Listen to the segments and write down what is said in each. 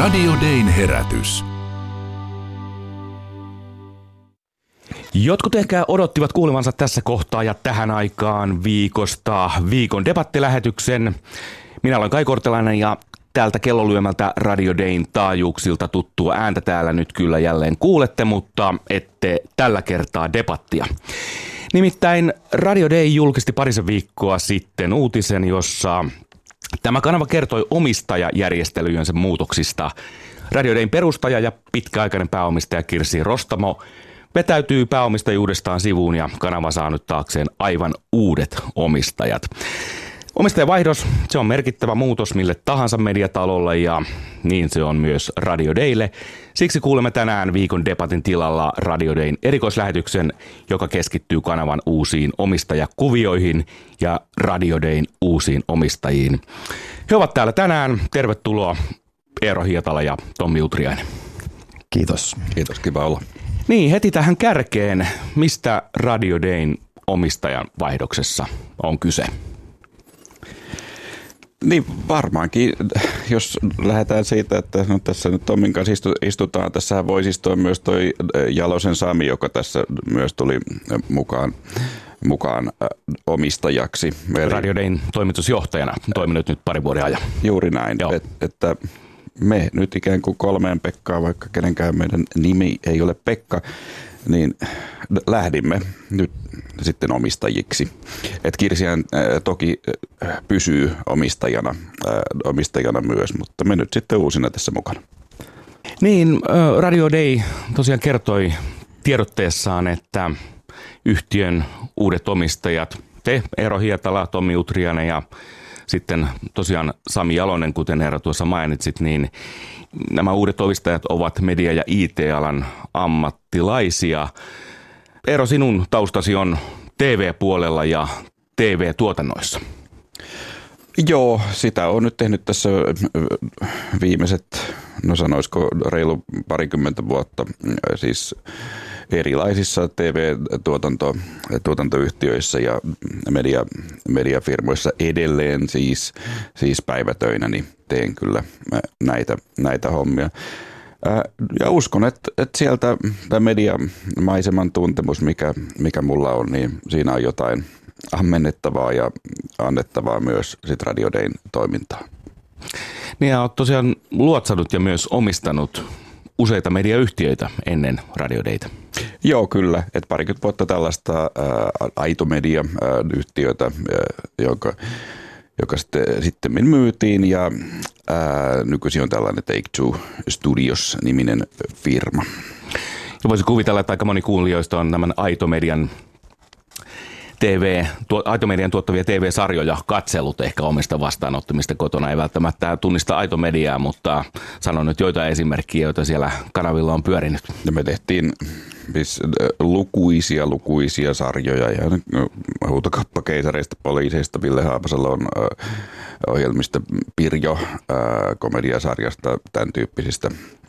Radio Dayn herätys. Jotkut ehkä odottivat kuulevansa tässä kohtaa ja tähän aikaan viikosta viikon debattilähetyksen. Minä olen Kai Kortelainen ja täältä kellolyömältä Radio Dayn taajuuksilta tuttua ääntä täällä nyt kyllä jälleen kuulette, mutta ette tällä kertaa debattia. Nimittäin Radio Day julkisti parisen viikkoa sitten uutisen, jossa tämä kanava kertoi omistajajärjestelyjensä muutoksista. Radio Dayn perustaja ja pitkäaikainen pääomistaja Kirsi Rostamo vetäytyy pääomistajuudestaan sivuun ja kanava saa nyt taakseen aivan uudet omistajat. Omistajavaihdos, se on merkittävä muutos mille tahansa mediatalolle ja niin se on myös Radio Daylle. Siksi kuulemme tänään viikon debatin tilalla Radio Dayn erikoislähetyksen, joka keskittyy kanavan uusiin omistajakuvioihin ja Radio Dayn uusiin omistajiin. He ovat täällä tänään. Tervetuloa Eero Hietala ja Tommi Utriainen. Kiitos. Kiitos, kiva olla. Niin, heti tähän kärkeen. Mistä Radio Dayn omistajan vaihdoksessa on kyse? Niin varmaankin, jos lähdetään siitä, että no tässä nyt Tommin kanssa istutaan, tässä voisi istua myös toi Jalosen Sami, joka tässä myös tuli mukaan omistajaksi. Radio Dayn toimitusjohtajana toiminut nyt pari vuoden ajan. Juuri näin, että me nyt ikään kuin kolmeen Pekkaa, vaikka kenenkään meidän nimi ei ole Pekka, niin lähdimme nyt sitten omistajiksi. Et Kirsihän toki pysyy omistajana myös, mutta me nyt sitten uusina tässä mukana. Niin, Radio Day tosiaan kertoi tiedotteessaan, että yhtiön uudet omistajat, te Eero Hietala, Tommi Utriainen ja sitten tosiaan Sami Jalonen, kuten Eero tuossa mainitsit, niin nämä uudet omistajat ovat media- ja IT-alan ammattilaisia. Eero, sinun taustasi on TV-puolella ja TV-tuotannoissa. Joo, sitä on nyt tehnyt tässä viimeiset, no sanoisiko reilu parikymmentä vuotta, siis erilaisissa TV-tuotantoyhtiöissä ja mediafirmoissa edelleen siis päivätöinä, teen kyllä näitä hommia. Ja uskon, että sieltä tämä mediamaiseman tuntemus, mikä mulla on, niin siinä on jotain ammennettavaa ja annettavaa myös sit Radio Dayn toimintaan. Niin ja olet tosiaan luotsannut ja myös omistanut useita mediayhtiöitä ennen Radio Dayta. Joo, kyllä. Että parikymmentä vuotta tällaista Aito Media-yhtiötä, joka sitten myytiin ja nykyisin on tällainen Take Two Studios-niminen firma. Ja voisi kuvitella, että aika moni kuulijoista on tämän Aito Median tuottavia TV-sarjoja katsellut ehkä omista vastaanottamista kotona. Ei välttämättä tunnista Aito Mediaa, mutta sanon nyt joitain esimerkkiä, joita siellä kanavilla on pyörinyt. Ja me tehtiin lukuisia sarjoja ja Huutokauppakeisareista, poliiseista, Ville Haapasalon ohjelmista, Pirjo komediasarjasta, tämän tyyppisistä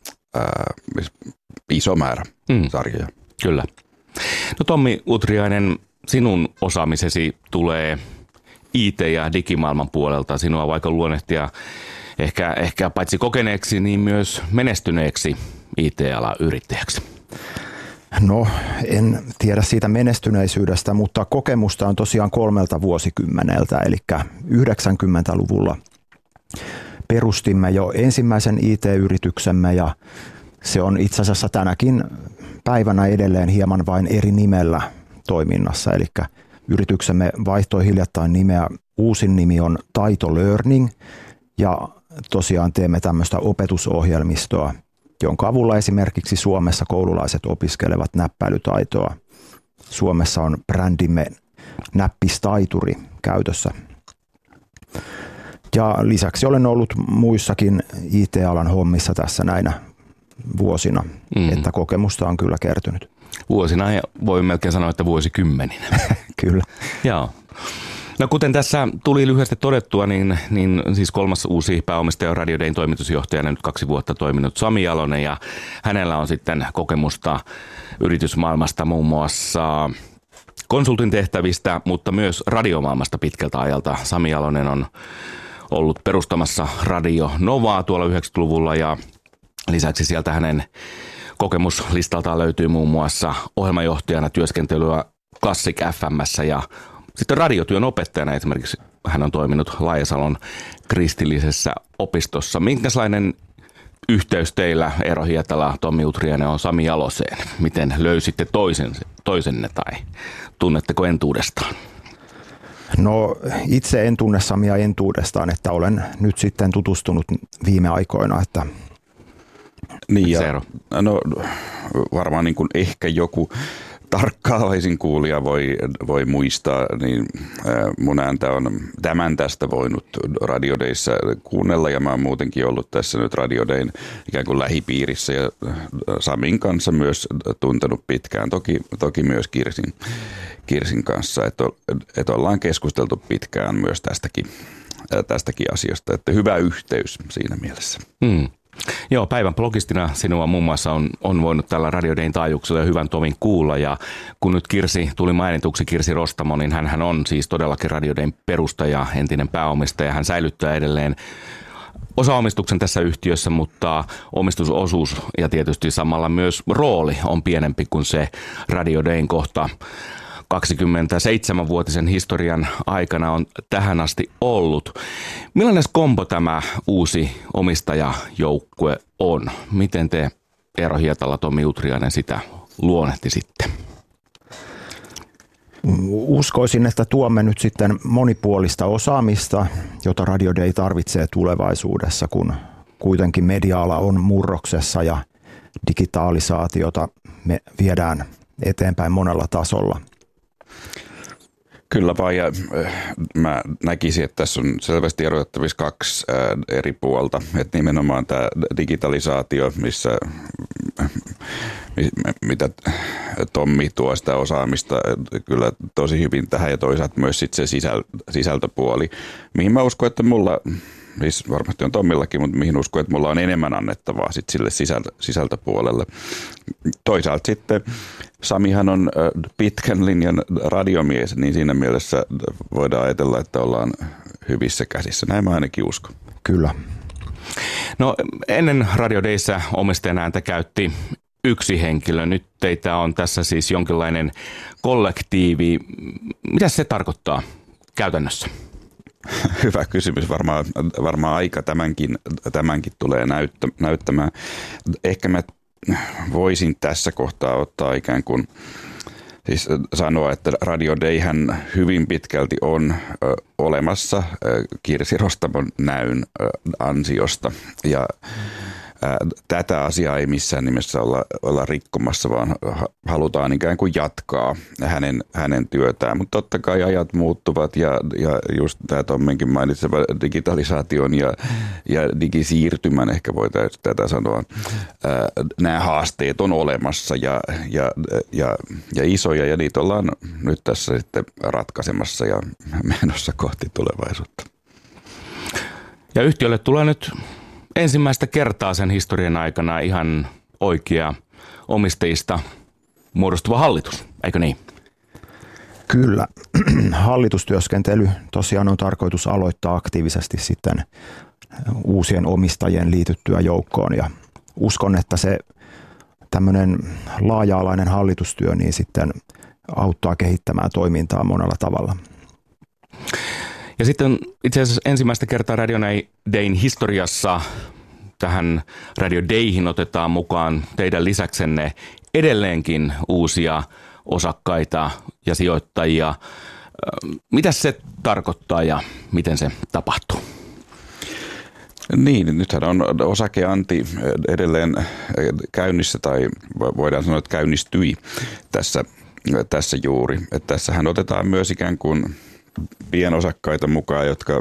iso määrä sarjoja. Kyllä. No Tommi Utriainen, sinun osaamisesi tulee IT- ja digimaailman puolelta. Sinua vaikka luonnehtia ehkä paitsi kokeneeksi, niin myös menestyneeksi IT-alan yrittäjäksi. No, en tiedä siitä menestyneisyydestä, mutta kokemusta on tosiaan 3 vuosikymmeneltä, eli 90-luvulla perustimme jo ensimmäisen IT-yrityksemme ja se on itse asiassa tänäkin päivänä edelleen hieman vain eri nimellä toiminnassa, eli yrityksemme vaihtoi hiljattain nimeä. Uusin nimi on Taito Learning ja tosiaan teemme tämmöistä opetusohjelmistoa, jonka avulla esimerkiksi Suomessa koululaiset opiskelevat näppäilytaitoa. Suomessa on brändimme Näppistaituri käytössä. Ja lisäksi olen ollut muissakin IT-alan hommissa tässä näinä vuosina, että kokemusta on kyllä kertynyt. Vuosina ja voi melkein sanoa, että vuosikymmeninä. Kyllä. Joo. No kuten tässä tuli lyhyesti todettua, niin siis kolmas uusi pääomistaja Radio Dayn toimitusjohtajana nyt 2 vuotta toiminut Sami Jalonen ja hänellä on sitten kokemusta yritysmaailmasta muun muassa konsultin tehtävistä, mutta myös radiomaailmasta pitkältä ajalta. Sami Jalonen on ollut perustamassa Radio Novaa tuolla 90-luvulla ja Lisäksi sieltä hänen kokemuslistaltaan löytyy muun muassa ohjelmajohtajana työskentelyä Classic FM:ssä ja sitten radiotyön opettajana esimerkiksi hän on toiminut Laajasalon kristillisessä opistossa. Minkälainen yhteys teillä, Eero Hietala, Tommi Utriainen, on Sami Jaloseen? Miten löysitte toisenne tai tunnetteko entuudestaan? No itse en tunne Samia entuudestaan, että olen nyt sitten tutustunut viime aikoina, että niin ja, no varmaan niin kuin ehkä joku tarkkaavaisin kuulija voi muistaa, niin mun ääntä on tämän tästä voinut Radio Dayssä kuunnella ja mä oon muutenkin ollut tässä nyt Radio Dayn ikään kuin lähipiirissä ja Samin kanssa myös tuntenut pitkään, toki myös Kirsin kanssa, että ollaan keskusteltu pitkään myös tästäkin asiasta, että hyvä yhteys siinä mielessä. Joo, päivän blogistina sinua muun muassa on voinut tällä Radio Dayn taajuuksella hyvän tovin kuulla ja kun nyt Kirsi tuli mainituksi, Kirsi Rostamo, niin hän on siis todellakin Radio Dayn perustaja, entinen pääomistaja. Hän säilyttää edelleen osaomistuksen tässä yhtiössä, mutta omistusosuus ja tietysti samalla myös rooli on pienempi kuin se Radio Dayn kohta 27-vuotisen historian aikana on tähän asti ollut. Millainen kombo tämä uusi omistajajoukkue on? Miten te, Eero Hietala, Tommi Utriainen, sitä luonnehtisitte? Uskoisin, että tuomme nyt sitten monipuolista osaamista, jota Radio Day tarvitsee tulevaisuudessa, kun kuitenkin media-ala on murroksessa ja digitalisaatiota me viedään eteenpäin monella tasolla. Kyllä vaan, ja mä näkisin, että tässä on selvästi erotettavissa kaksi eri puolta. Että nimenomaan tämä digitalisaatio, mitä Tommi tuo sitä osaamista kyllä tosi hyvin tähän, ja toisaalta myös sit se sisältöpuoli, mihin mä uskon, että mulla, siis varmasti on Tommillakin, mutta mihin uskon, että mulla on enemmän annettavaa sit sille sisältöpuolelle. Toisaalta sitten Samihan on pitkän linjan radiomies, niin siinä mielessä voidaan ajatella, että ollaan hyvissä käsissä. Näin mä ainakin uskon. Kyllä. No ennen Radio Dayssä omistajan ääntä käytti yksi henkilö. Nyt teitä on tässä siis jonkinlainen kollektiivi. Mitä se tarkoittaa käytännössä? Hyvä kysymys. Varmaan aika tämänkin tulee näyttämään. Ehkä mä voisin tässä kohtaa ottaa ikään kuin siis sanoa, että Radio Dayhän hyvin pitkälti on olemassa Kirsi Rostamon näyn ansiosta ja tätä asiaa ei missään nimessä olla rikkomassa, vaan halutaan ikään kuin jatkaa hänen työtään. Mutta totta kai ajat muuttuvat ja just tämä Tommenkin mainitseva digitalisaation ja digisiirtymän, ehkä voitaisiin tätä sanoa, nämä haasteet on olemassa ja isoja, ja niitä ollaan nyt tässä sitten ratkaisemassa ja menossa kohti tulevaisuutta. Ja yhtiölle tulee nyt ensimmäistä kertaa sen historian aikana ihan oikea omistajista muodostuva hallitus, eikö niin? Kyllä. Hallitustyöskentely tosiaan on tarkoitus aloittaa aktiivisesti sitten uusien omistajien liityttyä joukkoon ja uskon, että se tämmöinen laaja-alainen hallitustyö niin sitten auttaa kehittämään toimintaa monella tavalla. Ja sitten itse asiassa ensimmäistä kertaa Radio Dayn historiassa tähän Radio Dayhin otetaan mukaan teidän lisäksenne edelleenkin uusia osakkaita ja sijoittajia. Mitä se tarkoittaa ja miten se tapahtuu? Niin, nythän on osakeanti edelleen käynnissä, tai voidaan sanoa, että käynnistyi tässä juuri. Että tässähän otetaan myös ikään kuin pienosakkaita mukaan, jotka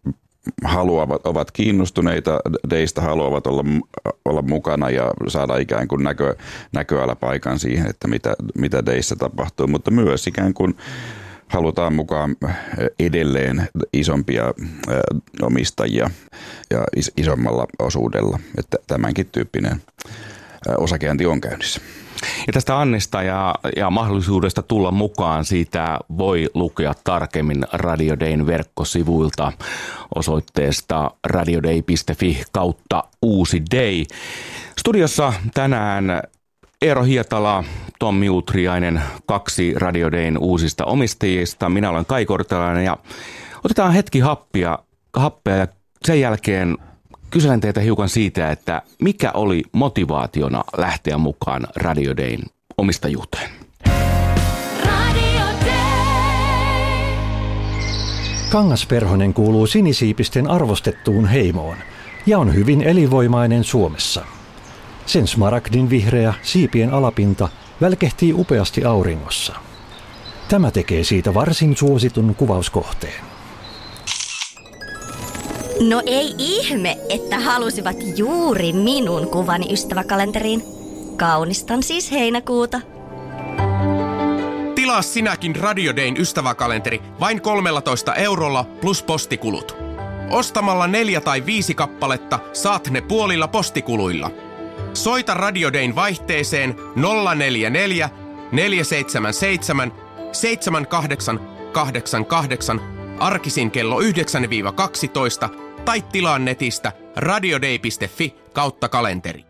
ovat kiinnostuneita Daysta, haluavat olla mukana ja saada ikään kuin näköalapaikan siihen, että mitä Dayssa tapahtuu, mutta myös ikään kuin halutaan mukaan edelleen isompia omistajia ja isommalla osuudella, että tämänkin tyyppinen osakeanti on käynnissä. Ja tästä Annista ja mahdollisuudesta tulla mukaan, siitä voi lukea tarkemmin Radio Dayn verkkosivuilta osoitteesta radioday.fi/uusi day. Studiossa tänään Eero Hietala, Tommi Utriainen, 2 Radio Dayn uusista omistajista. Minä olen Kai Kortelainen ja otetaan hetki happea ja sen jälkeen kyselen teitä hiukan siitä, että mikä oli motivaationa lähteä mukaan Radio Dayn omistajuuteen. Radio Day. Kangasperhonen kuuluu sinisiipisten arvostettuun heimoon ja on hyvin elinvoimainen Suomessa. Sen smaragdin vihreä siipien alapinta välkehtii upeasti auringossa. Tämä tekee siitä varsin suositun kuvauskohteen. No ei ihme, että halusivat juuri minun kuvani ystäväkalenteriin. Kaunistan siis heinäkuuta. Tilaa sinäkin Radio Dayn ystäväkalenteri vain 13 € plus postikulut. Ostamalla 4 tai 5 kappaletta saat ne puolilla postikuluilla. Soita Radio Dayn vaihteeseen 044 477 7888 arkisin kello 9-12 tai tilaa netistä radioday.fi/kalenteri.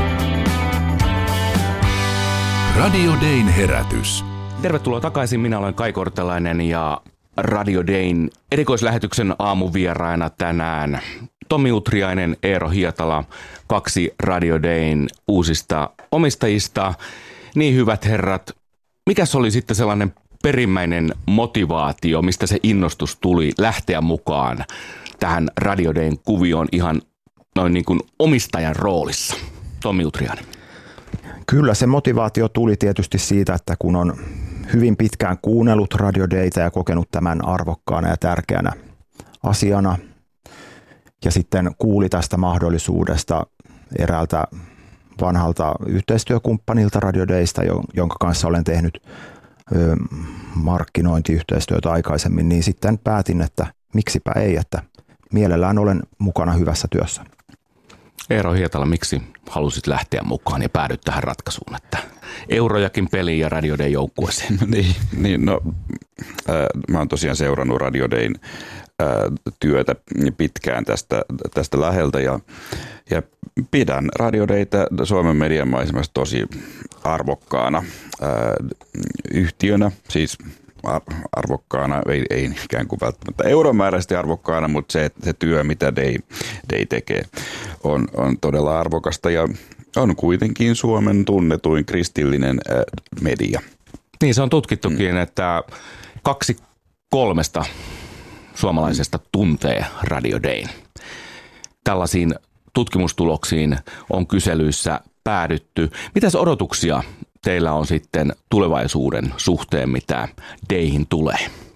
Radio Dayn herätys. Tervetuloa takaisin, minä olen Kai Kortelainen ja Radio Dayn erikoislähetyksen aamuvieraina tänään Tommi Utriainen, Eero Hietala, 2 Radio Dayn uusista omistajista. Niin hyvät herrat, mikäs oli sitten sellainen perimmäinen motivaatio, mistä se innostus tuli lähteä mukaan tähän Radio Dayn kuvioon ihan noin niin kuin omistajan roolissa? Tommi Utriainen. Kyllä se motivaatio tuli tietysti siitä, että kun on hyvin pitkään kuunnellut Radio Daytä ja kokenut tämän arvokkaana ja tärkeänä asiana ja sitten kuuli tästä mahdollisuudesta eräältä vanhalta yhteistyökumppanilta Radio Daysta, jonka kanssa olen tehnyt markkinointiyhteistyötä aikaisemmin, niin sitten päätin, että miksipä ei, että mielellään olen mukana hyvässä työssä. Eero Hietala, miksi halusit lähteä mukaan ja päädyt tähän ratkaisuun, että eurojakin peliin ja Radio Dayn joukkueeseen? Mä oon tosiaan seurannut Radio Dayn työtä pitkään tästä läheltä ja pidän Radio Daytä Suomen median maisemassa tosi arvokkaana yhtiönä, siis arvokkaana, ei ikään kuin välttämättä euromääräisesti arvokkaana, mutta se työ, mitä Day tekee, on todella arvokasta ja on kuitenkin Suomen tunnetuin kristillinen media. Niin, se on tutkittukin, että 2/3 suomalaisesta tuntee Radio Dayn. Tällaisiin tutkimustuloksiin on kyselyissä päädytty. Mitäs odotuksia teillä on sitten tulevaisuuden suhteen, mitä Dayhin tulee?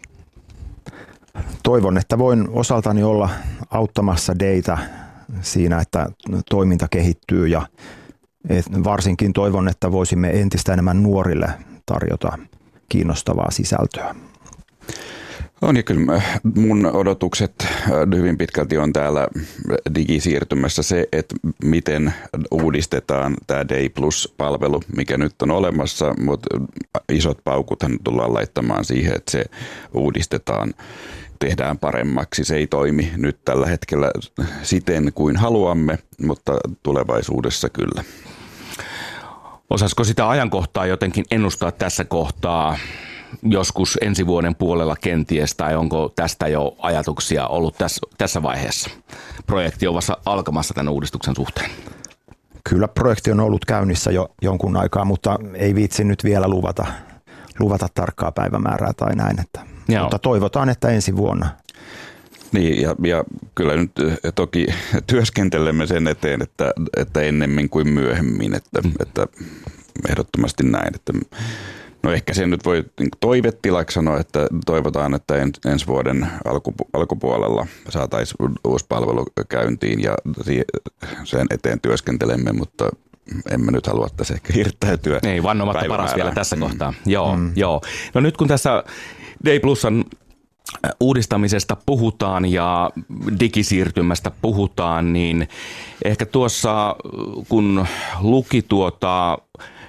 Toivon, että voin osaltani olla auttamassa Daytä siinä, että toiminta kehittyy ja varsinkin toivon, että voisimme entistä enemmän nuorille tarjota kiinnostavaa sisältöä. On ja kyllä mun odotukset hyvin pitkälti on täällä digisiirtymässä se, että miten uudistetaan tämä Day Plus-palvelu, mikä nyt on olemassa, mutta isot paukuthan tullaan laittamaan siihen, että se uudistetaan, tehdään paremmaksi. Se ei toimi nyt tällä hetkellä siten kuin haluamme, mutta tulevaisuudessa kyllä. Osaisiko sitä ajankohtaa jotenkin ennustaa tässä kohtaa? Joskus ensi vuoden puolella kenties, tai onko tästä jo ajatuksia ollut tässä vaiheessa? Projekti on vasta alkamassa tämän uudistuksen suhteen. Kyllä projekti on ollut käynnissä jo jonkun aikaa, mutta ei viitsi nyt vielä luvata tarkkaa päivämäärää tai näin. Mutta toivotaan, että ensi vuonna. Niin, ja kyllä nyt toki työskentelemme sen eteen, että ennemmin kuin myöhemmin, että ehdottomasti näin, että no ehkä sen nyt voi toivetilaksi sanoa, että toivotaan, että ensi vuoden alkupuolella saataisiin uusi palvelu käyntiin ja sen eteen työskentelemme, mutta emme nyt halua tässä ehkä hirttäytyä. Ei, vannomatta paras vielä tässä kohtaa. Joo. No nyt kun tässä Day Plusan uudistamisesta puhutaan ja digisiirtymästä puhutaan, niin ehkä tuossa kun luki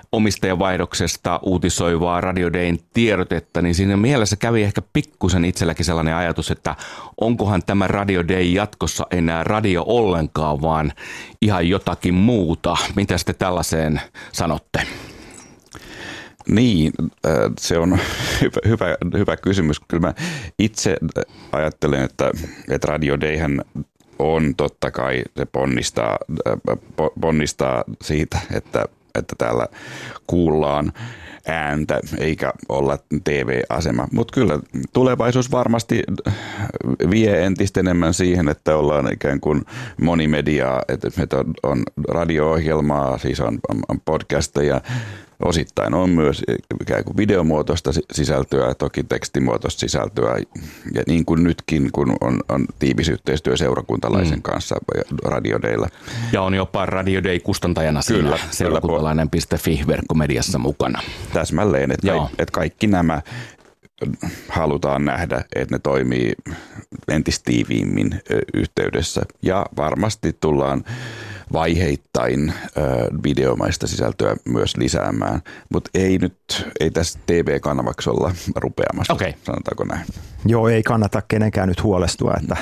omistajavaihdoksesta uutisoivaa Radio Dayn tiedotetta, niin siinä mielessä kävi ehkä pikkusen itselläkin sellainen ajatus, että onkohan tämä Radio Day jatkossa enää radio ollenkaan, vaan ihan jotakin muuta. Mitä te tällaiseen sanotte? Niin, se on hyvä kysymys. Kyllä mä itse ajattelen, että Radio Dayhän on totta kai, se ponnistaa siitä, että täällä kuullaan ääntä eikä olla TV-asema. Mutta kyllä tulevaisuus varmasti vie entistä enemmän siihen, että ollaan ikään kuin monimediaa, että on radio-ohjelmaa, siis on podcasteja, osittain on myös ikään kuin videomuotoista sisältöä, toki tekstimuotoista sisältöä, ja niin kuin nytkin, kun on tiivis yhteistyö seurakuntalaisen kanssa Radio Daylla. Ja on jopa Radio Day kustantajana kyllä, seurakuntalainen.fi verkkomediassa mukana. Täsmälleen, että kaikki nämä halutaan nähdä, että ne toimii entistä tiiviimmin yhteydessä, ja varmasti tullaan vaiheittain videomaista sisältöä myös lisäämään, mutta ei tässä TV-kanavaksi olla rupeamassa, sanotaanko näin. Joo, ei kannata kenenkään nyt huolestua, että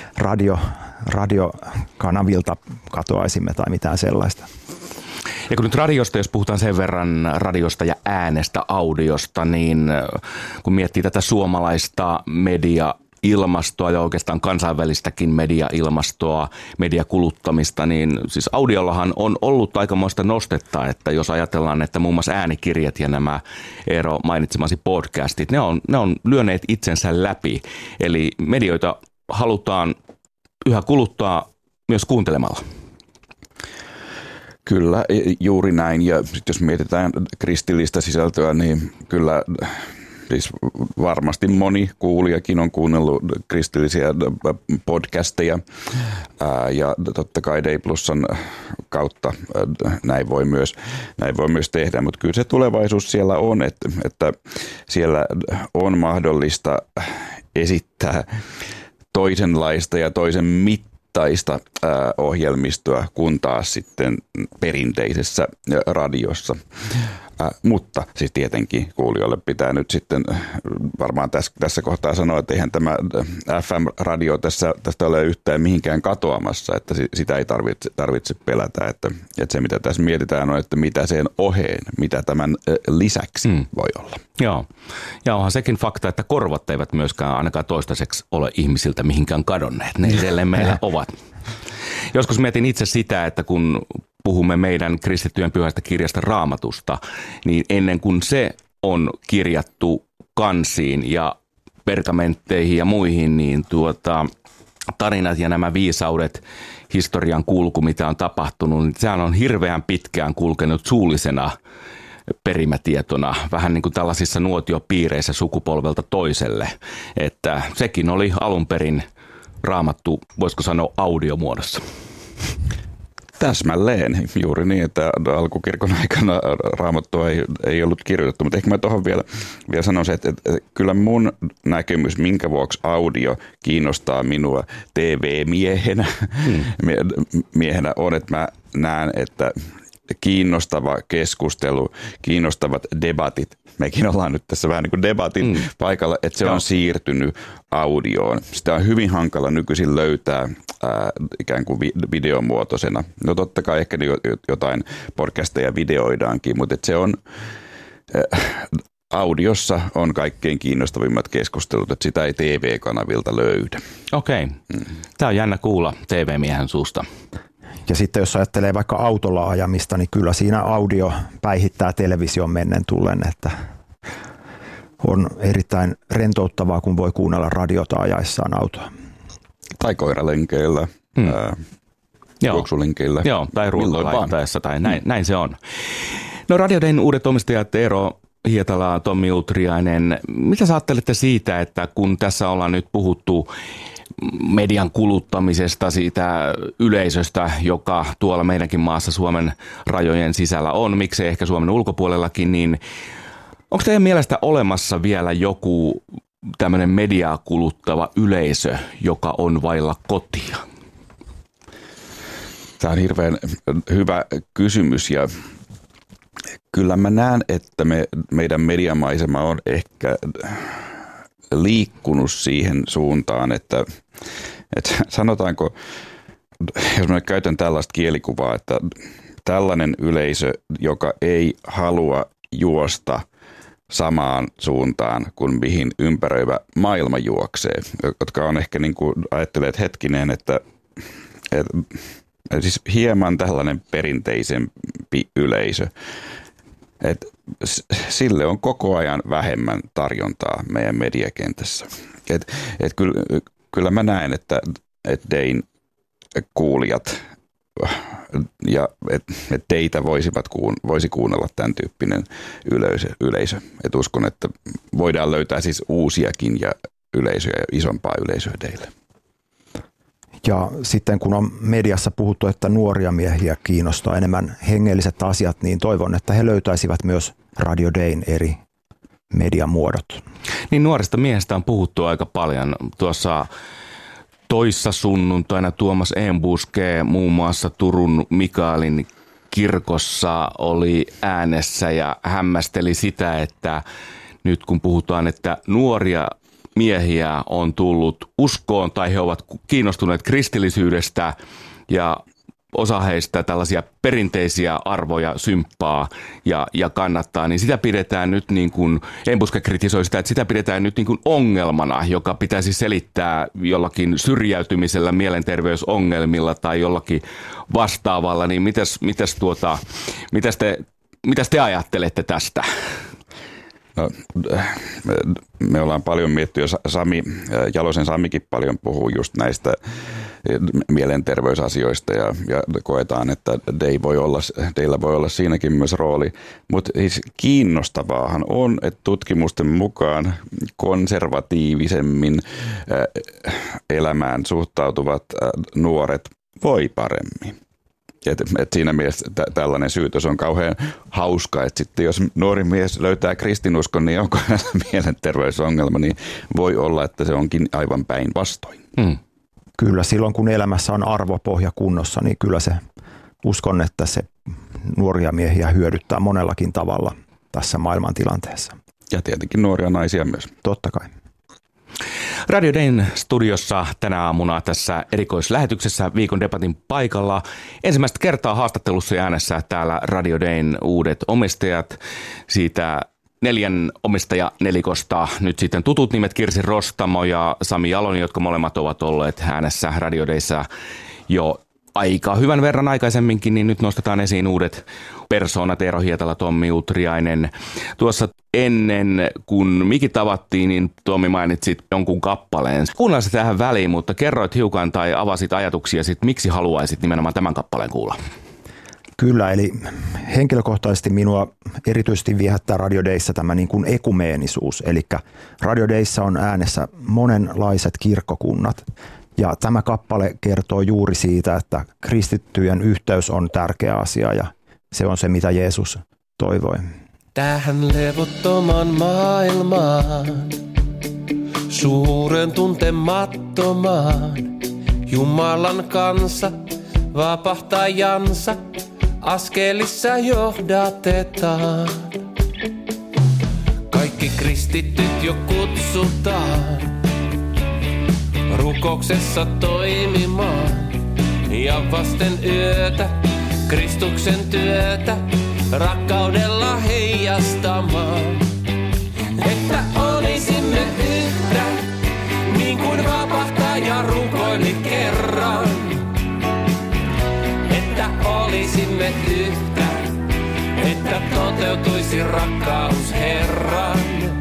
radiokanavilta katoaisimme tai mitään sellaista. Ja kun nyt radiosta, jos puhutaan sen verran radiosta ja äänestä, audiosta, niin kun miettii tätä suomalaista ilmastoa ja oikeastaan kansainvälistäkin mediailmastoa, mediakuluttamista, niin siis audiollahan on ollut aikamoista nostetta, että jos ajatellaan, että muun muassa äänikirjat ja nämä Eero mainitsemasi podcastit, ne on lyöneet itsensä läpi. Eli medioita halutaan yhä kuluttaa myös kuuntelemalla. Kyllä, juuri näin. Ja sitten jos mietitään kristillistä sisältöä, niin kyllä siis varmasti moni kuulijakin on kuunnellut kristillisiä podcasteja ja totta kai Day Plusan kautta näin voi myös tehdä, mutta kyllä se tulevaisuus siellä on, että siellä on mahdollista esittää toisenlaista ja toisen mittaista ohjelmistoa kuin taas sitten perinteisessä radiossa. Mutta siis tietenkin kuulijoille pitää nyt sitten varmaan tässä kohtaa sanoa, että eihän tämä FM-radio tästä ole yhtään mihinkään katoamassa, että sitä ei tarvitse pelätä. Että se mitä tässä mietitään on, että mitä sen oheen, mitä tämän lisäksi voi olla. Joo, ja onhan sekin fakta, että korvat eivät myöskään ainakaan toistaiseksi ole ihmisiltä mihinkään kadonneet. Ne edelleen meillä ovat. Joskus mietin itse sitä, että kun puhumme meidän kristittyjen pyhästä kirjasta Raamatusta, niin ennen kuin se on kirjattu kansiin ja pergamentteihin ja muihin, niin tarinat ja nämä viisaudet, historian kulku, mitä on tapahtunut, niin sehän on hirveän pitkään kulkenut suullisena perimätietona, vähän niin kuin tällaisissa nuotiopiireissä sukupolvelta toiselle, että sekin oli alun perin raamattu, voisiko sanoa audiomuodossa. Täsmälleen, juuri niin, että alkukirkon aikana Raamattua ei ollut kirjoitettu, mutta ehkä mä tuohon vielä sanoisin, että kyllä mun näkemys, minkä vuoksi audio kiinnostaa minua TV-miehenä miehenä on, että mä näen, että kiinnostava keskustelu, kiinnostavat debatit. Mekin ollaan nyt tässä vähän niin kuin debatin paikalla, että se on siirtynyt audioon. Sitä on hyvin hankala nykyisin löytää ikään kuin videomuotoisena. No totta kai ehkä jotain podcasteja videoidaankin, mutta se on audiossa on kaikkein kiinnostavimmat keskustelut, että sitä ei TV-kanavilta löydä. Okei. Tämä on jännä kuulla TV-miehen suusta. Ja sitten jos ajattelee vaikka autolla ajamista, niin kyllä siinä audio päihittää television mennen tullen, että on erittäin rentouttavaa, kun voi kuunnella radiota ajaessaan autoa. Tai koiralenkeillä, juoksulenkeillä. Joo, tai ruokalaittaessa, tai näin se on. No Radio Dayn uudet omistajat Eero Hietala, Tommi Utriainen, mitä sä ajattelette siitä, että kun tässä ollaan nyt puhuttu median kuluttamisesta, siitä yleisöstä, joka tuolla meidänkin maassa Suomen rajojen sisällä on, miksei ehkä Suomen ulkopuolellakin, niin onko teidän mielestä olemassa vielä joku tämmöinen mediaa kuluttava yleisö, joka on vailla kotia? Tämä on hirveän hyvä kysymys ja Kyllä mä näen, että meidän mediamaisema on ehkä liikkunut siihen suuntaan, että sanotaanko, jos mä käytän tällaista kielikuvaa, että tällainen yleisö, joka ei halua juosta samaan suuntaan kuin mihin ympäröivä maailma juoksee, jotka on ehkä niin kuin ajattelee, että hetkinen, että siis hieman tällainen perinteisempi yleisö, että sille on koko ajan vähemmän tarjontaa meidän mediakentässä. Kyllä mä näen, että Dayn kuulijat ja että teitä voisi kuunnella tämän tyyppinen yleisö. Et uskon, että voidaan löytää siis uusiakin ja yleisöjä ja isompaa yleisöä teille. Ja sitten kun on mediassa puhuttu, että nuoria miehiä kiinnostaa enemmän hengelliset asiat, niin toivon, että he löytäisivät myös Radio Dayn eri mediamuodot. Niin nuorista miehistä on puhuttu aika paljon. Tuossa toissa sunnuntaina Tuomas Enbuske muun muassa Turun Mikaelin kirkossa oli äänessä ja hämmästeli sitä, että nyt kun puhutaan, että nuoria miehiä on tullut uskoon tai he ovat kiinnostuneet kristillisyydestä ja osa heistä tällaisia perinteisiä arvoja symppaa ja kannattaa, niin sitä pidetään nyt niin kuin, Enbuske kritisoi sitä, että sitä pidetään nyt niin kuin ongelmana, joka pitäisi selittää jollakin syrjäytymisellä, mielenterveysongelmilla tai jollakin vastaavalla, niin mitäs te ajattelette tästä? No, me ollaan paljon miettinyt, Jalosen Samikin paljon puhuu just näistä mielenterveysasioista ja koetaan, että Daylla voi olla siinäkin myös rooli. Mutta siis kiinnostavaahan on, että tutkimusten mukaan konservatiivisemmin elämään suhtautuvat nuoret voi paremmin. Et siinä mielessä tällainen syytös on kauhean hauska, että sitten jos nuori mies löytää kristinuskon, niin onko hänellä mielenterveysongelma, niin voi olla, että se onkin aivan päinvastoin. Kyllä, silloin kun elämässä on arvopohja kunnossa, niin kyllä se uskon, että se nuoria miehiä hyödyttää monellakin tavalla tässä maailmantilanteessa. Ja tietenkin nuoria naisia myös. Totta kai. Radio Dayn studiossa tänä aamuna tässä erikoislähetyksessä Viikon debatin paikalla. Ensimmäistä kertaa haastattelussa ja äänessä täällä Radio Dayn uudet omistajat. Siitä 4 omistajanelikosta nyt sitten tutut nimet Kirsi Rostamo ja Sami Jalonen, jotka molemmat ovat olleet äänessä Radio Dayssä jo aika hyvän verran aikaisemminkin, niin nyt nostetaan esiin uudet persoonat, Eero Hietala, Tommi Utriainen. Tuossa ennen kun mikin tavattiin, niin Tommi mainitsit jonkun kappaleen. Kuunnellaan se tähän väliin, mutta kerroit hiukan tai avasit ajatuksia sit, miksi haluaisit nimenomaan tämän kappaleen kuulla? Kyllä, eli henkilökohtaisesti minua erityisesti viehättää Radio Dayssä tämä niin kuin ekumeenisuus, eli Radio Dayssä on äänessä monenlaiset kirkkokunnat. Ja tämä kappale kertoo juuri siitä, että kristittyjen yhteys on tärkeä asia ja se on se, mitä Jeesus toivoi. Tähän levottoman maailmaan, suuren tuntemattomaan, Jumalan kanssa, vapahtajansa, askelissa johdatetaan. Kaikki kristityt jo kutsutaan rukouksessa toimimaan ja vasten yötä Kristuksen työtä rakkaudella heijastamaan. Että olisimme yhtä, niin kuin vapahtaja rukoili kerran. Että olisimme yhtä, että toteutuisi rakkaus Herran.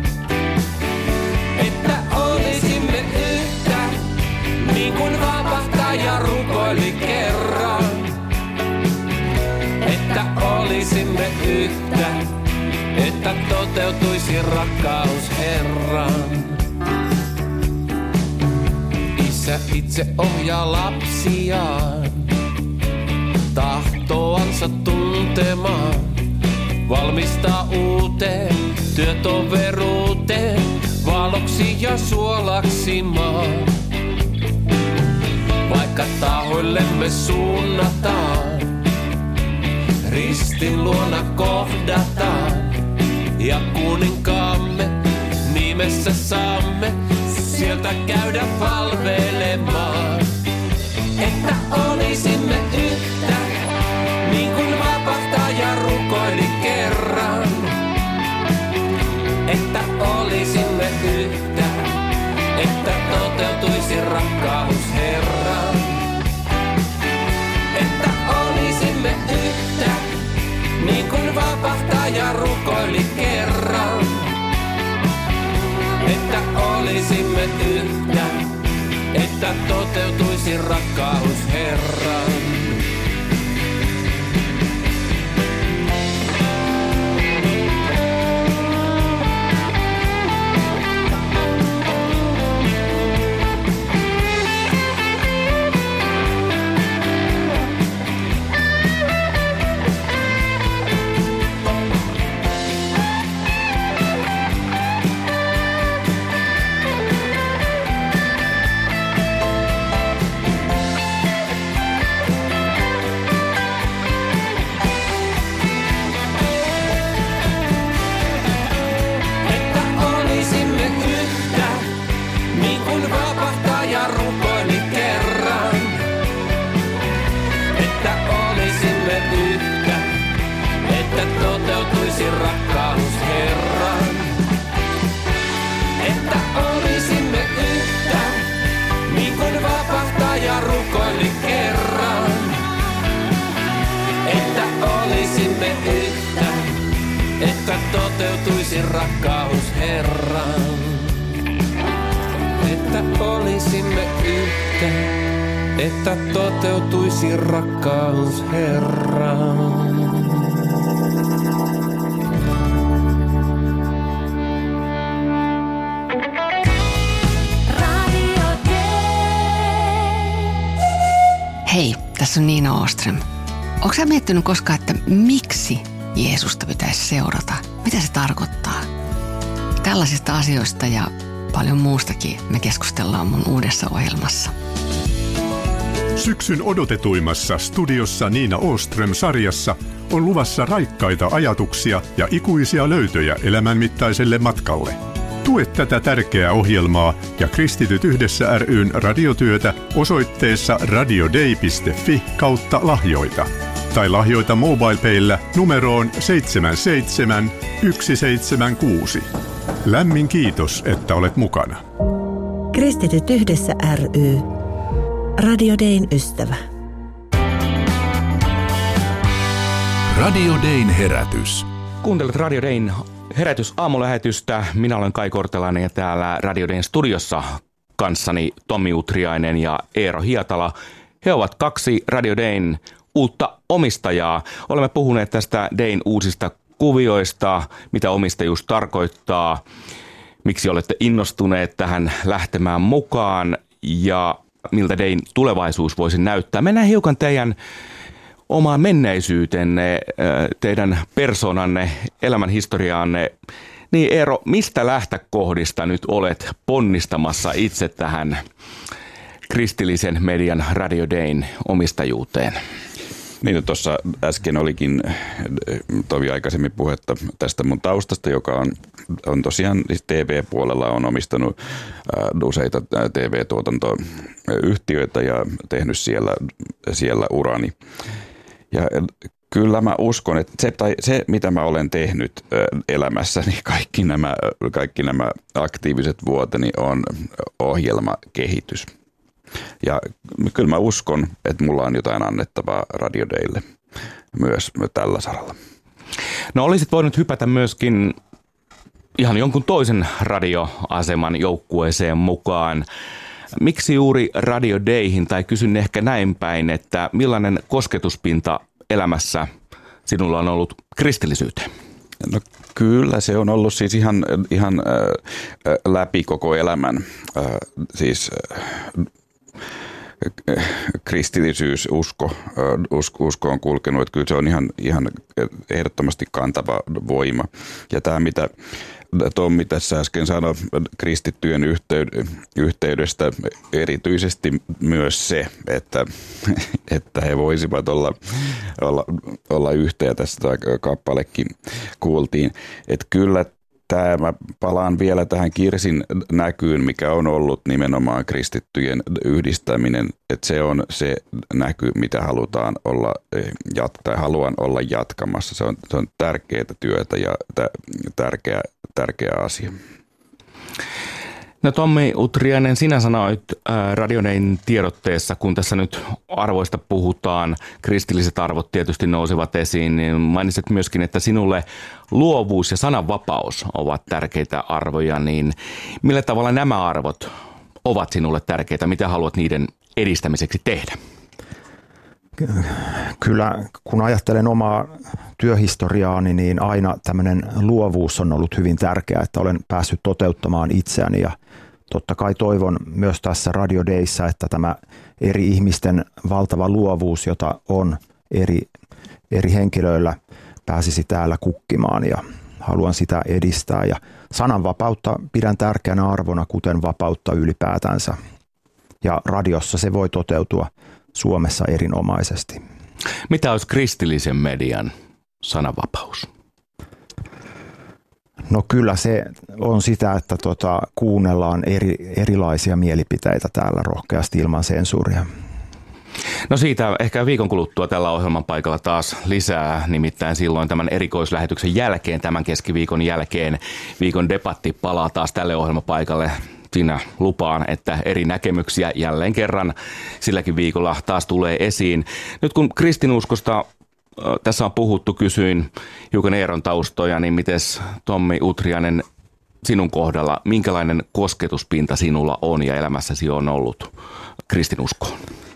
Että olisimme yhtä, niin kuin vapahtaja rukoili kerran. Että olisimme yhtä, että toteutuisi rakkaus Herran. Isä itse ohjaa lapsiaan, tahtoansa tuntemaan, valmistaa uuteen työtoveruuteen, valoksi ja suolaksi maan. Vaikka tahoillemme suunnataan, ristin luona kohdataan. Ja kuninkaamme nimessä saamme sieltä käydä palvelemaan. Että olisimme yhtä, niin kuin vapahtaja rukoili kerran. Että olisimme yhtä, että toteutuisi rakkaus Herran. Että olisimme yhtä, niin kuin vapahtaja rukoili kerran. Että olisimme yhtä, että toteutuisi rakkaus Herran. Toteutuisi rakkaus Herran. Että olisimme yhtä, että toteutuisi rakkaus Herran. Hei, tässä on Niina Åström. Ootko sä miettinyt koskaan, että miksi Jeesusta pitäisi seurata? Mitä se tarkoittaa? Tällaisista asioista ja paljon muustakin me keskustellaan mun uudessa ohjelmassa. Syksyn odotetuimmassa Studiossa Niina Åström-sarjassa on luvassa raikkaita ajatuksia ja ikuisia löytöjä elämänmittaiselle matkalle. Tue tätä tärkeää ohjelmaa ja Kristityt yhdessä ry:n radiotyötä osoitteessa radiodei.fi/lahjoita. Tai lahjoita MobilePayllä numeroon 77176. Lämmin kiitos, että olet mukana. Kristityt yhdessä ry. Radio Dein ystävä. Radio Dein herätys. Kuuntelet Radio Dein herätys-aamulähetystä. Minä olen Kai Kortelainen ja täällä Radio Dein studiossa kanssani Tommi Utriainen ja Eero Hietala. He ovat kaksi Radio Dein uutta omistajaa. Olemme puhuneet tästä Dein uusista kuvioista, mitä omistajuus tarkoittaa, miksi olette innostuneet tähän lähtemään mukaan ja miltä Dein tulevaisuus voisi näyttää. Mennään hiukan teidän omaan menneisyytenne, teidän persoonanne, elämänhistoriaanne. Niin Eero, mistä lähtökohdista nyt olet ponnistamassa itse tähän kristillisen median Radio Dein omistajuuteen? Niin, tuossa äsken olikin tovi aikaisemmin puhetta tästä mun taustasta, joka on tosiaan TV-puolella on omistanut useita TV-tuotantoyhtiöitä ja tehnyt siellä urani. Ja kyllä mä uskon, että se mitä mä olen tehnyt elämässäni, kaikki nämä aktiiviset vuoteni on ohjelmakehitys. Ja kyllä mä uskon, että mulla on jotain annettavaa Radio Deille myös tällä saralla. No olisit voinut hypätä myöskin ihan jonkun toisen radioaseman joukkueeseen mukaan. Miksi juuri Radio Deihin, tai kysyn ehkä näin päin, että millainen kosketuspinta elämässä sinulla on ollut kristillisyyteen? No kyllä se on ollut siis ihan läpi koko elämän, siis kristillisyys, usko on kulkenut, että kyllä se on ihan ehdottomasti kantava voima. Ja tämä, mitä Tommi tässä äsken sanoi kristittyjen yhteydestä, erityisesti myös se, että he voisivat olla olla yhteen. Tässä kappalekin kuultiin. Että kyllä mä palaan vielä tähän Kirsin näkyyn, mikä on ollut nimenomaan kristittyjen yhdistäminen, että se on se näky, mitä halutaan olla tai haluan olla jatkamassa. Se on tärkeää työtä ja tärkeä asia. No Tommi Utriainen, sinä sanoit Radio Dayn tiedotteessa, kun tässä nyt arvoista puhutaan, kristilliset arvot tietysti nousevat esiin, niin mainitsit myöskin, että sinulle luovuus ja sananvapaus ovat tärkeitä arvoja, niin millä tavalla nämä arvot ovat sinulle tärkeitä? Mitä haluat niiden edistämiseksi tehdä? Kyllä, kun ajattelen omaa työhistoriaani, niin aina tämmöinen luovuus on ollut hyvin tärkeää, että olen päässyt toteuttamaan itseäni ja totta kai toivon myös tässä Radio Dayssä, että tämä eri ihmisten valtava luovuus, jota on eri henkilöillä, pääsisi täällä kukkimaan ja haluan sitä edistää. Ja sananvapautta pidän tärkeänä arvona, kuten vapautta ylipäätänsä. Ja radiossa se voi toteutua Suomessa erinomaisesti. Mitä olisi kristillisen median sananvapaus? No kyllä se on sitä, että kuunnellaan erilaisia mielipiteitä täällä rohkeasti ilman sensuuria. No siitä ehkä viikon kuluttua tällä ohjelman paikalla taas lisää, nimittäin silloin tämän erikoislähetyksen jälkeen, tämän keskiviikon jälkeen, viikon debatti palaa taas tälle ohjelmapaikalle. Siinä lupaan, että eri näkemyksiä jälleen kerran silläkin viikolla taas tulee esiin. Nyt kun kristinuskosta tässä on puhuttu, kysyin hiukan Eeron taustoja, niin mites Tommi Utriainen sinun kohdalla, minkälainen kosketuspinta sinulla on ja elämässäsi on ollut kristinuskoon?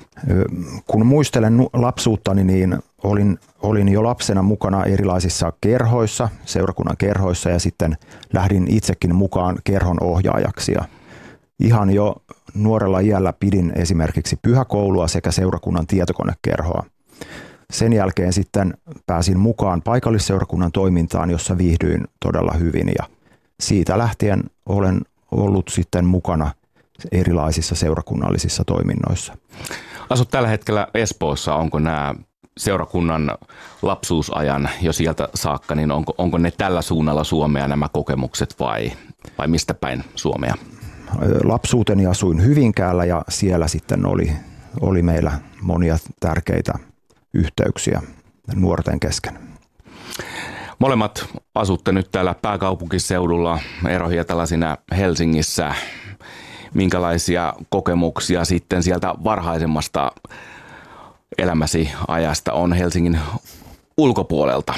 Kun muistelen lapsuuttani, niin olin jo lapsena mukana erilaisissa kerhoissa, seurakunnan kerhoissa ja sitten lähdin itsekin mukaan kerhon ohjaajaksi. Ja ihan jo nuorella iällä pidin esimerkiksi pyhäkoulua sekä seurakunnan tietokonekerhoa. Sen jälkeen sitten pääsin mukaan paikallisseurakunnan toimintaan, jossa viihdyin todella hyvin ja siitä lähtien olen ollut sitten mukana erilaisissa seurakunnallisissa toiminnoissa. Asut tällä hetkellä Espoossa. Onko nämä seurakunnan lapsuusajan jo sieltä saakka, niin onko ne tällä suunnalla Suomea nämä kokemukset vai mistä päin Suomea? Lapsuuteni asuin Hyvinkäällä ja siellä sitten oli meillä monia tärkeitä yhteyksiä nuorten kesken. Molemmat asutte nyt täällä pääkaupunkiseudulla, Eero Hietala sinä Helsingissä. Minkälaisia kokemuksia sitten sieltä varhaisemmasta elämäsi ajasta on Helsingin ulkopuolelta?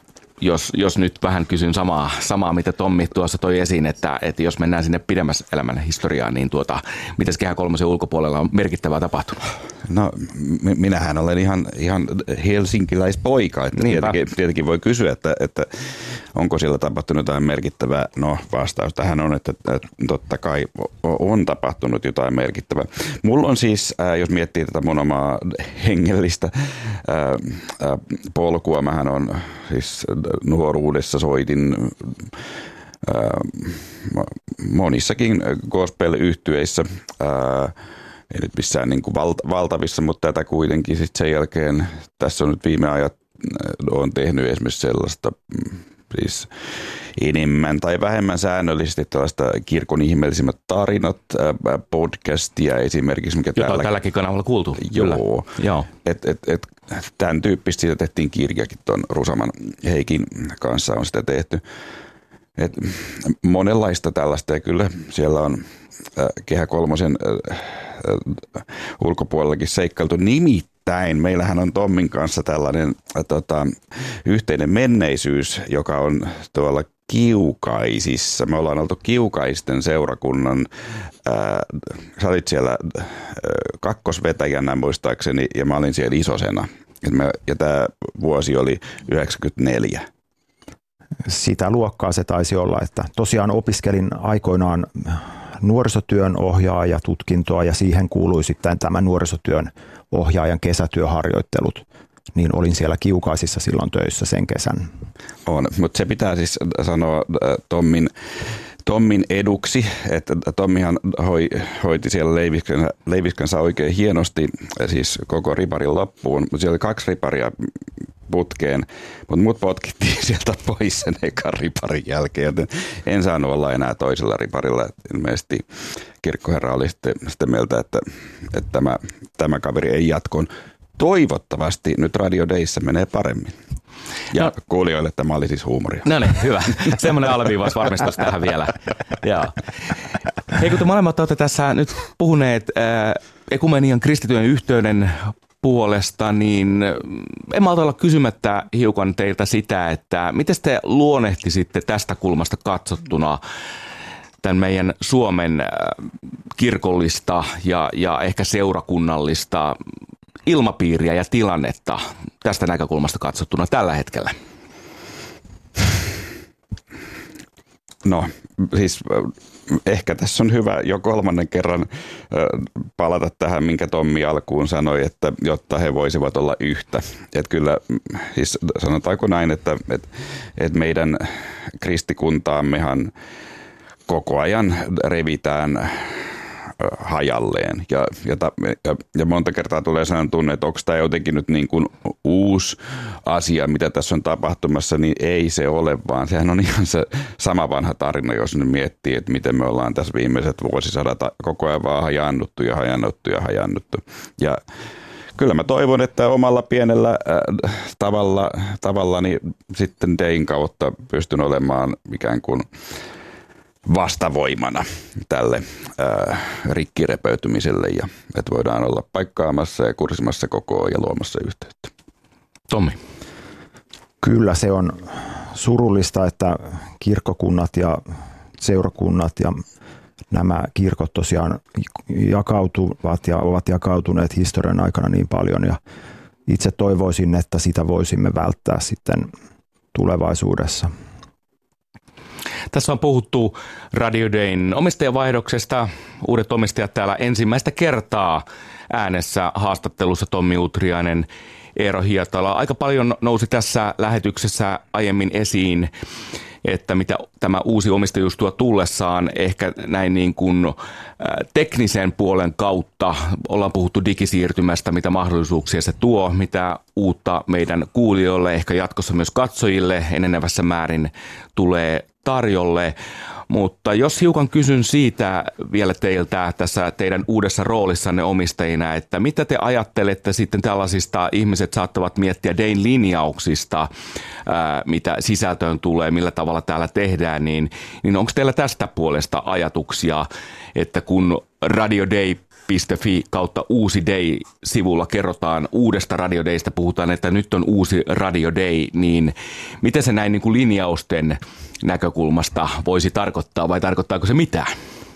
Jos nyt vähän kysyn samaa mitä Tommi tuossa toi esiin, että jos mennään sinne pidemmässä elämän historiaan, niin mitäs Kehä kolmosen ulkopuolella on merkittävää tapahtunut? No minähän olen ihan helsinkiläispoika, että tietenkin voi kysyä, että onko siellä tapahtunut jotain merkittävää. No vastaus tähän on, että totta kai on tapahtunut jotain merkittävää. Mulla on siis, jos miettii tätä mun omaa hengellistä polkua, mähän on siis nuoruudessa soitin monissakin gospel-yhtyeissä, ei nyt missään niin kuin valtavissa, mutta tätä kuitenkin sitten sen jälkeen, tässä on nyt viime ajat, olen tehnyt esimerkiksi sellaista siis enemmän tai vähemmän säännöllisesti tällaista kirkon ihmeellisimmät tarinat podcastia esimerkiksi. Mikä jota tälläkin kanavalla kuultu. Joo. Tämän tyyppistä siitä tehtiin kirjakin tuon Rusaman Heikin kanssa on sitä tehty. Monenlaista tällaista ja kyllä siellä on Kehä kolmosen ulkopuolellakin seikkailtu. Nimittäin meillähän on Tommin kanssa tällainen yhteinen menneisyys, joka on tuolla Kiukaisissa. Me ollaan oltu Kiukaisten seurakunnan, sä olit siellä kakkosvetäjänä muistaakseni ja mä olin siellä isosena. Ja tämä vuosi oli 94. Sitä luokkaa se taisi olla, että tosiaan opiskelin aikoinaan nuorisotyön ohjaajatutkintoa ja siihen kuului sitten tämä nuorisotyön ohjaajan kesätyöharjoittelut. Niin olin siellä Kiukaisissa silloin töissä sen kesän. On, mutta se pitää siis sanoa Tommin Tommin eduksi, että Tommihan hoiti siellä leiviskänsä oikein hienosti, siis koko riparin loppuun, mutta siellä oli 2 riparia putkeen, mutta mut potkittiin sieltä pois sen ekan riparin jälkeen, joten en saanut olla enää toisella riparilla. Ilmeisesti kirkkoherra oli sitten mieltä, että tämä kaveri ei jatkoon. Toivottavasti nyt Radio Dayssä menee paremmin. Ja kuulijoille tämä oli siis huumoria. No niin, hyvä. Semmoinen alviivausvarmistus tähän vielä. Joo. Hei, kun te molemmat olette tässä nyt puhuneet ekumenian kristityön yhteyden puolesta, niin en malta olla kysymättä hiukan teiltä sitä, että miten te luonnehtisitte tästä kulmasta katsottuna tämän meidän Suomen kirkollista ja ehkä seurakunnallista ilmapiiriä ja tilannetta tästä näkökulmasta katsottuna tällä hetkellä? No, siis ehkä tässä on hyvä jo 3. kerran palata tähän, minkä Tommi alkuun sanoi, että jotta he voisivat olla yhtä. Että kyllä, siis sanotaanko näin, että meidän kristikuntaammehan koko ajan revitään hajalleen. Ja monta kertaa tulee sellainen että onko tämä jotenkin nyt niin kuin uusi asia, mitä tässä on tapahtumassa, niin ei se ole, vaan sehän on ihan se sama vanha tarina, jos nyt miettii, että miten me ollaan tässä viimeiset vuosisadat koko ajan vaan hajannuttu. Ja kyllä mä toivon, että omalla pienellä tavalla niin sitten Dayn kautta pystyn olemaan ikään kuin vastavoimana tälle rikkirepeytymiselle ja että voidaan olla paikkaamassa ja kursimassa kokoon ja luomassa yhteyttä. Tommi. Kyllä se on surullista, että kirkkokunnat ja seurakunnat ja nämä kirkot tosiaan jakautuvat ja ovat jakautuneet historian aikana niin paljon ja itse toivoisin, että sitä voisimme välttää sitten tulevaisuudessa. Tässä on puhuttu Radio Dayn omistajavaihdoksesta. Uudet omistajat täällä ensimmäistä kertaa äänessä haastattelussa Tommi Utriainen, Eero Hietala. Aika paljon nousi tässä lähetyksessä aiemmin esiin, että mitä tämä uusi omistajuus tuo tullessaan ehkä näin niin kuin teknisen puolen kautta. Ollaan puhuttu digisiirtymästä, mitä mahdollisuuksia se tuo, mitä uutta meidän kuulijoille, ehkä jatkossa myös katsojille enenevässä määrin tulee tarjolle. Mutta jos hiukan kysyn siitä vielä teiltä tässä teidän uudessa roolissanne omistajina, että mitä te ajattelette sitten tällaisista, ihmiset saattavat miettiä Dayn linjauksista, mitä sisältöön tulee, millä tavalla täällä tehdään, niin onko teillä tästä puolesta ajatuksia, että kun radioday.fi kautta uusi Day-sivulla kerrotaan uudesta Radio Daysta, puhutaan, että nyt on uusi Radio Day, niin miten se näin niin kuin linjausten näkökulmasta voisi tarkoittaa vai tarkoittaako se mitään?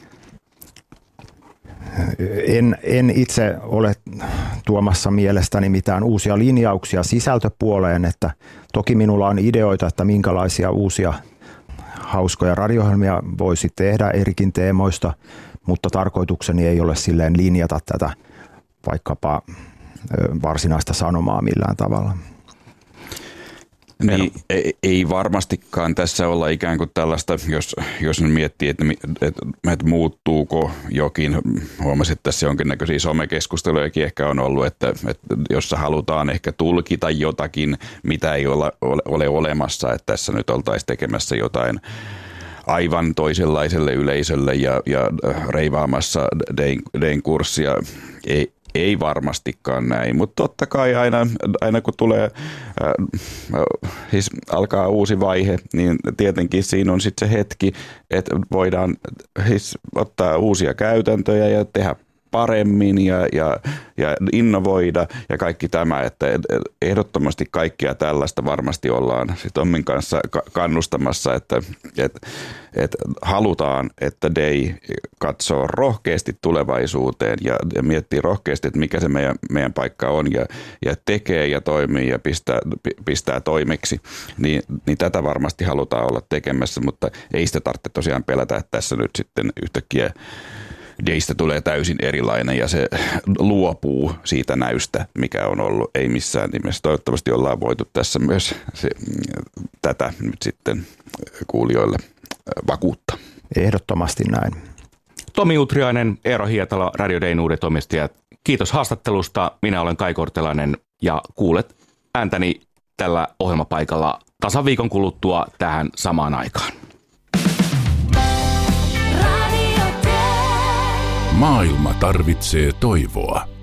En itse ole tuomassa mielestäni mitään uusia linjauksia sisältöpuoleen, että toki minulla on ideoita, että minkälaisia uusia hauskoja radio-ohjelmia voisi tehdä erikin teemoista, mutta tarkoitukseni ei ole silleen linjata tätä vaikkapa varsinaista sanomaa millään tavalla. Niin, ei varmastikaan tässä olla ikään kuin tällaista, jos miettii, että muuttuuko jokin. Huomasin, että tässä jonkinnäköisiä somekeskustelujakin ehkä on ollut, että jossa halutaan ehkä tulkita jotakin, mitä ei ole olemassa, että tässä nyt oltaisiin tekemässä jotain aivan toisenlaiselle yleisölle ja reivaamassa Dayn kurssia. Ei varmastikaan näin, mutta totta kai aina kun tulee, siis alkaa uusi vaihe, niin tietenkin siinä on sitten se hetki, että voidaan siis ottaa uusia käytäntöjä ja tehdä paremmin ja innovoida ja kaikki tämä, että ehdottomasti kaikkia tällaista varmasti ollaan sit Tommin kanssa kannustamassa, että halutaan, että Day katsoo rohkeasti tulevaisuuteen ja miettii rohkeasti, että mikä se meidän paikka on ja tekee ja toimii ja pistää toimeksi, niin tätä varmasti halutaan olla tekemässä, mutta ei sitä tarvitse tosiaan pelätä, että tässä nyt sitten yhtäkkiä Daystä tulee täysin erilainen ja se luopuu siitä näystä, mikä on ollut. Ei missään nimessä. Toivottavasti ollaan voitu tässä myös tätä nyt sitten kuulijoille vakuutta. Ehdottomasti näin. Tomi Utriainen, Eero Hietala, Radio Dayn uudet omistajat. Kiitos haastattelusta. Minä olen Kai Kortelainen ja kuulet ääntäni tällä ohjelmapaikalla tasan viikon kuluttua tähän samaan aikaan. Maailma tarvitsee toivoa.